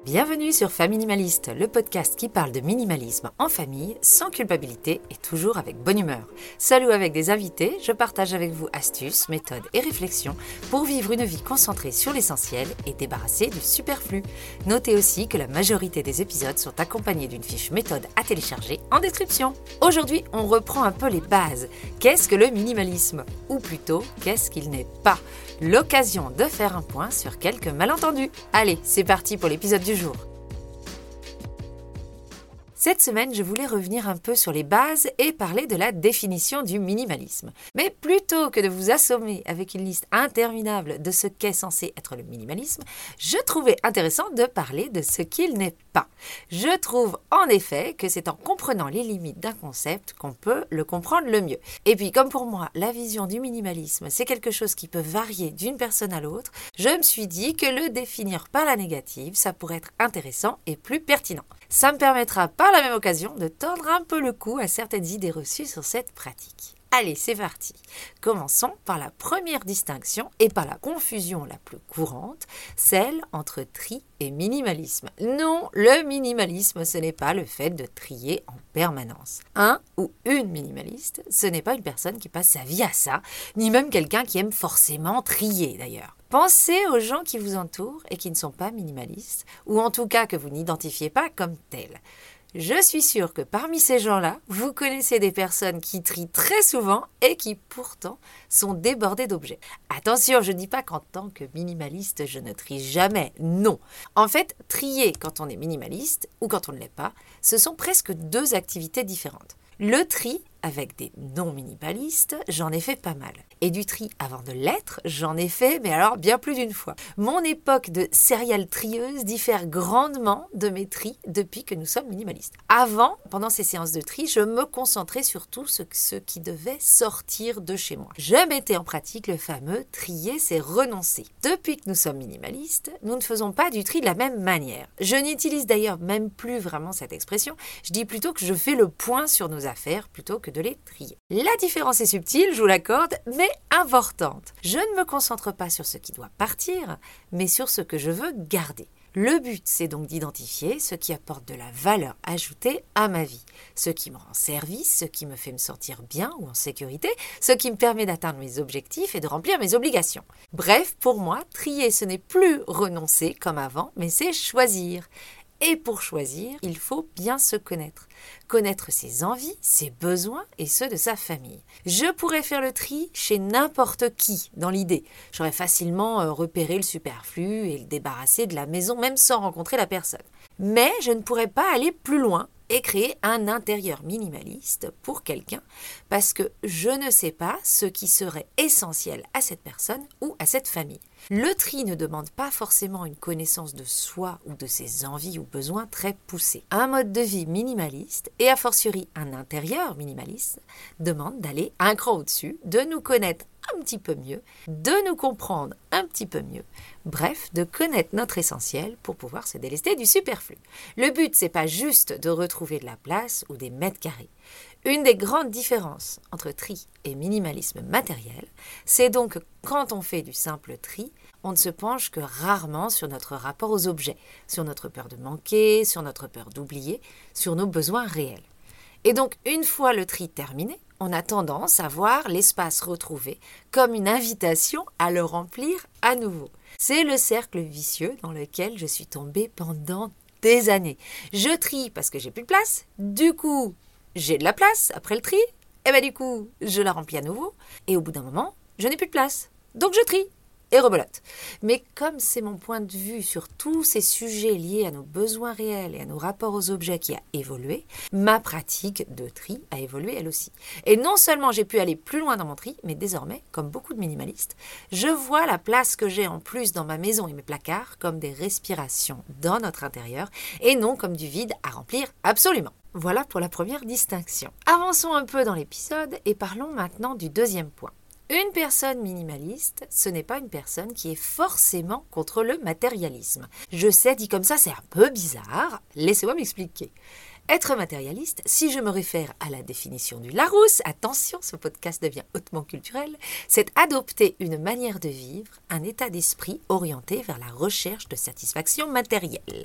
Bienvenue sur Faminimaliste, le podcast qui parle de minimalisme en famille, sans culpabilité et toujours avec bonne humeur. Seul ou avec des invités, je partage avec vous astuces, méthodes et réflexions pour vivre une vie concentrée sur l'essentiel et débarrassée du superflu. Notez aussi que la majorité des épisodes sont accompagnés d'une fiche méthode à télécharger en description. Aujourd'hui, on reprend un peu les bases. Qu'est-ce que le minimalisme ? Ou plutôt, qu'est-ce qu'il n'est pas ? L'occasion de faire un point sur quelques malentendus. Allez, c'est parti pour l'épisode du jour. Cette semaine, je voulais revenir un peu sur les bases et parler de la définition du minimalisme. Mais plutôt que de vous assommer avec une liste interminable de ce qu'est censé être le minimalisme, je trouvais intéressant de parler de ce qu'il n'est pas. Je trouve en effet que c'est en comprenant les limites d'un concept qu'on peut le comprendre le mieux. Et puis comme pour moi, la vision du minimalisme, c'est quelque chose qui peut varier d'une personne à l'autre, je me suis dit que le définir par la négative, ça pourrait être intéressant et plus pertinent. Ça me permettra par la même occasion de tordre un peu le cou à certaines idées reçues sur cette pratique. Allez, c'est parti. Commençons par la première distinction et par la confusion la plus courante, celle entre tri et minimalisme. Non, le minimalisme, ce n'est pas le fait de trier en permanence. Un ou une minimaliste, ce n'est pas une personne qui passe sa vie à ça, ni même quelqu'un qui aime forcément trier d'ailleurs. Pensez aux gens qui vous entourent et qui ne sont pas minimalistes, ou en tout cas que vous n'identifiez pas comme tels. Je suis sûre que parmi ces gens-là, vous connaissez des personnes qui trient très souvent et qui pourtant sont débordées d'objets. Attention, je ne dis pas qu'en tant que minimaliste, je ne trie jamais. Non. En fait, trier quand on est minimaliste ou quand on ne l'est pas, ce sont presque deux activités différentes. Le tri, avec des non-minimalistes, j'en ai fait pas mal. Et du tri avant de l'être, j'en ai fait, mais alors bien plus d'une fois. Mon époque de serial trieuse diffère grandement de mes tris depuis que nous sommes minimalistes. Avant, pendant ces séances de tri, je me concentrais surtout sur ce qui devait sortir de chez moi. Je mettais en pratique le fameux trier, c'est renoncer. Depuis que nous sommes minimalistes, nous ne faisons pas du tri de la même manière. Je n'utilise d'ailleurs même plus vraiment cette expression. Je dis plutôt que je fais le point sur nos affaires plutôt que de les trier. La différence est subtile, je vous l'accorde, mais importante. Je ne me concentre pas sur ce qui doit partir, mais sur ce que je veux garder. Le but, c'est donc d'identifier ce qui apporte de la valeur ajoutée à ma vie, ce qui me rend service, ce qui me fait me sentir bien ou en sécurité, ce qui me permet d'atteindre mes objectifs et de remplir mes obligations. Bref, pour moi, trier, ce n'est plus renoncer comme avant, mais c'est choisir. Et pour choisir, il faut bien se connaître. Connaître ses envies, ses besoins et ceux de sa famille. Je pourrais faire le tri chez n'importe qui, dans l'idée. J'aurais facilement repéré le superflu et le débarrasser de la maison, même sans rencontrer la personne. Mais je ne pourrais pas aller plus loin et créer un intérieur minimaliste pour quelqu'un parce que je ne sais pas ce qui serait essentiel à cette personne ou à cette famille. Le tri ne demande pas forcément une connaissance de soi ou de ses envies ou besoins très poussés. Un mode de vie minimaliste et a fortiori un intérieur minimaliste demande d'aller un cran au-dessus, de nous connaître un petit peu mieux, de nous comprendre un petit peu mieux, bref, de connaître notre essentiel pour pouvoir se délester du superflu. Le but, c'est pas juste de retrouver de la place ou des mètres carrés. Une des grandes différences entre tri et minimalisme matériel, c'est donc que quand on fait du simple tri, on ne se penche que rarement sur notre rapport aux objets, sur notre peur de manquer, sur notre peur d'oublier, sur nos besoins réels. Et donc, une fois le tri terminé, on a tendance à voir l'espace retrouvé comme une invitation à le remplir à nouveau. C'est le cercle vicieux dans lequel je suis tombée pendant des années. Je trie parce que j'ai plus de place, du coup, j'ai de la place après le tri, et du coup, je la remplis à nouveau, et au bout d'un moment, je n'ai plus de place. Donc je trie. Et rebelote. Mais comme c'est mon point de vue sur tous ces sujets liés à nos besoins réels et à nos rapports aux objets qui a évolué, ma pratique de tri a évolué elle aussi. Et non seulement j'ai pu aller plus loin dans mon tri, mais désormais, comme beaucoup de minimalistes, je vois la place que j'ai en plus dans ma maison et mes placards comme des respirations dans notre intérieur et non comme du vide à remplir absolument. Voilà pour la première distinction. Avançons un peu dans l'épisode et parlons maintenant du deuxième point. Une personne minimaliste, ce n'est pas une personne qui est forcément contre le matérialisme. Je sais, dit comme ça, c'est un peu bizarre. Laissez-moi m'expliquer. Être matérialiste, si je me réfère à la définition du Larousse, attention, ce podcast devient hautement culturel, c'est adopter une manière de vivre, un état d'esprit orienté vers la recherche de satisfaction matérielle.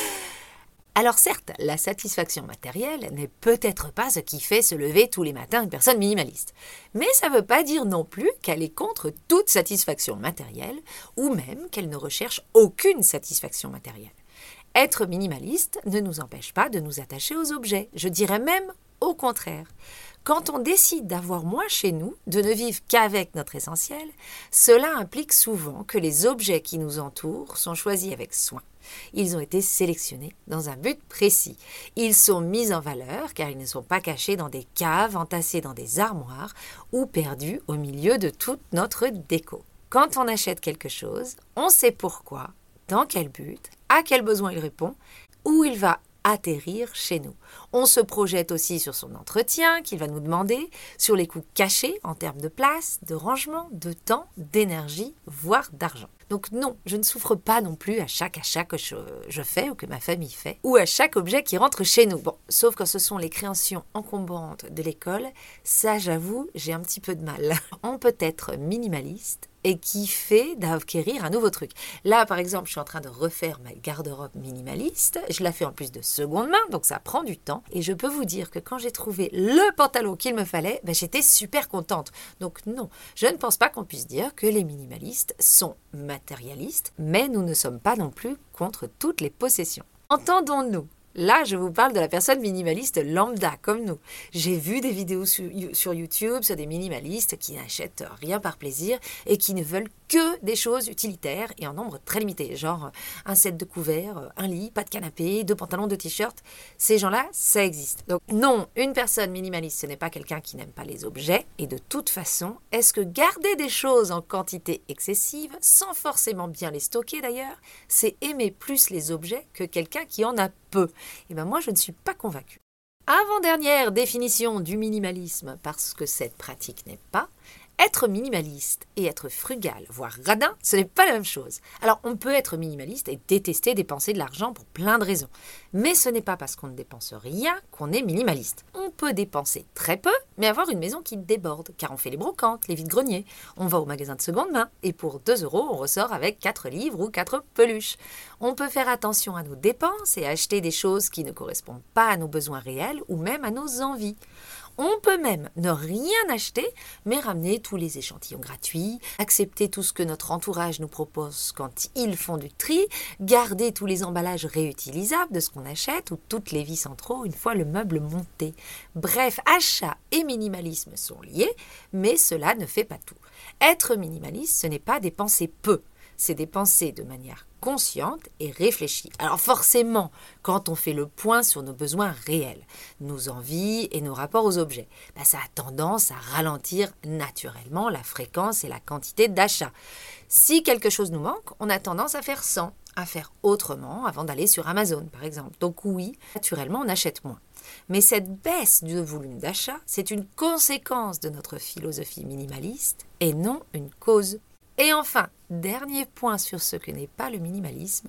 Alors certes, la satisfaction matérielle n'est peut-être pas ce qui fait se lever tous les matins une personne minimaliste. Mais ça ne veut pas dire non plus qu'elle est contre toute satisfaction matérielle ou même qu'elle ne recherche aucune satisfaction matérielle. Être minimaliste ne nous empêche pas de nous attacher aux objets. Je dirais même au contraire. Quand on décide d'avoir moins chez nous, de ne vivre qu'avec notre essentiel, cela implique souvent que les objets qui nous entourent sont choisis avec soin. Ils ont été sélectionnés dans un but précis. Ils sont mis en valeur car ils ne sont pas cachés dans des caves, entassés dans des armoires ou perdus au milieu de toute notre déco. Quand on achète quelque chose, on sait pourquoi, dans quel but, à quel besoin il répond, où il va atterrir chez nous. On se projette aussi sur son entretien qu'il va nous demander, sur les coûts cachés en termes de place, de rangement, de temps, d'énergie, voire d'argent. Donc non, je ne souffre pas non plus à chaque achat que je fais ou que ma famille fait, ou à chaque objet qui rentre chez nous. Bon, sauf quand ce sont les créations encombrantes de l'école, ça j'avoue, j'ai un petit peu de mal. On peut être minimaliste et kiffer d'acquérir un nouveau truc. Là, par exemple, je suis en train de refaire ma garde-robe minimaliste. Je la fais en plus de seconde main, donc ça prend du temps. Et je peux vous dire que quand j'ai trouvé le pantalon qu'il me fallait, j'étais super contente. Donc non, je ne pense pas qu'on puisse dire que les minimalistes sont matérialistes, mais nous ne sommes pas non plus contre toutes les possessions. Entendons-nous. Là, je vous parle de la personne minimaliste lambda, comme nous. J'ai vu des vidéos sur YouTube sur des minimalistes qui n'achètent rien par plaisir et qui ne veulent que des choses utilitaires et en nombre très limité, genre un set de couverts, un lit, pas de canapé, 2 pantalons, 2 t-shirts. Ces gens-là, ça existe. Donc non, une personne minimaliste, ce n'est pas quelqu'un qui n'aime pas les objets. Et de toute façon, est-ce que garder des choses en quantité excessive, sans forcément bien les stocker d'ailleurs, c'est aimer plus les objets que quelqu'un qui en a peu? Et moi, je ne suis pas convaincue. Avant-dernière définition du minimalisme, parce que cette pratique n'est pas, être minimaliste et être frugal, voire radin, ce n'est pas la même chose. Alors, on peut être minimaliste et détester dépenser de l'argent pour plein de raisons. Mais ce n'est pas parce qu'on ne dépense rien qu'on est minimaliste. On peut dépenser très peu, mais avoir une maison qui déborde, car on fait les brocantes, les vides-greniers. On va au magasin de seconde main, et pour 2 €, on ressort avec 4 livres ou 4 peluches. On peut faire attention à nos dépenses et acheter des choses qui ne correspondent pas à nos besoins réels ou même à nos envies. On peut même ne rien acheter, mais ramener tous les échantillons gratuits, accepter tout ce que notre entourage nous propose quand ils font du tri, garder tous les emballages réutilisables de ce qu'on achète ou toutes les vis en trop une fois le meuble monté. Bref, achat et minimalisme sont liés, mais cela ne fait pas tout. Être minimaliste, ce n'est pas dépenser peu. C'est dépenser de manière consciente et réfléchie. Alors forcément, quand on fait le point sur nos besoins réels, nos envies et nos rapports aux objets, ça a tendance à ralentir naturellement la fréquence et la quantité d'achat. Si quelque chose nous manque, on a tendance à faire sans, à faire autrement avant d'aller sur Amazon par exemple. Donc oui, naturellement on achète moins. Mais cette baisse du volume d'achat, c'est une conséquence de notre philosophie minimaliste et non une cause. Et enfin, dernier point sur ce que n'est pas le minimalisme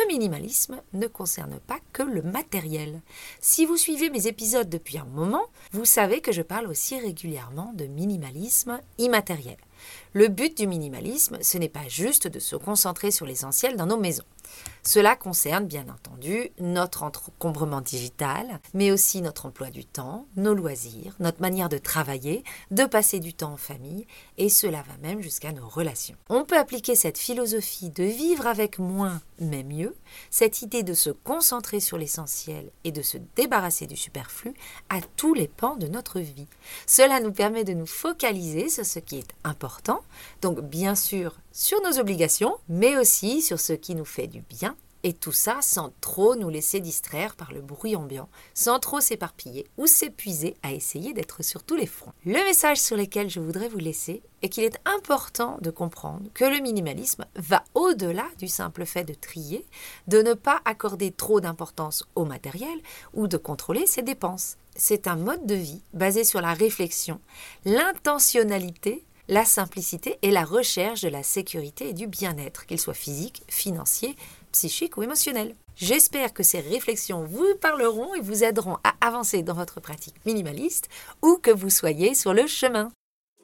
ne concerne pas que le matériel. Si vous suivez mes épisodes depuis un moment, vous savez que je parle aussi régulièrement de minimalisme immatériel. Le but du minimalisme, ce n'est pas juste de se concentrer sur l'essentiel dans nos maisons. Cela concerne bien entendu notre encombrement digital, mais aussi notre emploi du temps, nos loisirs, notre manière de travailler, de passer du temps en famille, et cela va même jusqu'à nos relations. On peut appliquer cette philosophie de vivre avec moins, mais mieux, cette idée de se concentrer sur l'essentiel et de se débarrasser du superflu à tous les pans de notre vie. Cela nous permet de nous focaliser sur ce qui est important, donc bien sûr sur nos obligations, mais aussi sur ce qui nous fait du bien, et tout ça sans trop nous laisser distraire par le bruit ambiant, sans trop s'éparpiller ou s'épuiser à essayer d'être sur tous les fronts. Le message sur lequel je voudrais vous laisser est qu'il est important de comprendre que le minimalisme va au-delà du simple fait de trier, de ne pas accorder trop d'importance au matériel ou de contrôler ses dépenses. C'est un mode de vie basé sur la réflexion, l'intentionnalité, la simplicité et la recherche de la sécurité et du bien-être, qu'il soit physique, financier, psychique ou émotionnel. J'espère que ces réflexions vous parleront et vous aideront à avancer dans votre pratique minimaliste, où que vous soyez sur le chemin.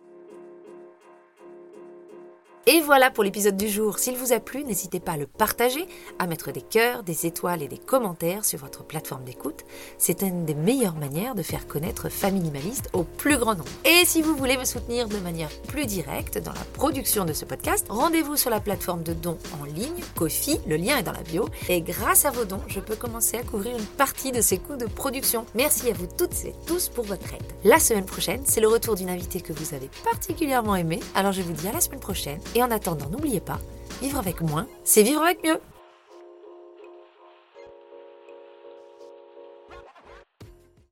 Et voilà pour l'épisode du jour. S'il vous a plu, n'hésitez pas à le partager, à mettre des cœurs, des étoiles et des commentaires sur votre plateforme d'écoute. C'est une des meilleures manières de faire connaître Famille Minimaliste au plus grand nombre. Et si vous voulez me soutenir de manière plus directe dans la production de ce podcast, rendez-vous sur la plateforme de dons en ligne, Ko-fi, le lien est dans la bio. Et grâce à vos dons, je peux commencer à couvrir une partie de ces coûts de production. Merci à vous toutes et tous pour votre aide. La semaine prochaine, c'est le retour d'une invitée que vous avez particulièrement aimée. Alors je vous dis à la semaine prochaine. Et en attendant, n'oubliez pas, vivre avec moins, c'est vivre avec mieux.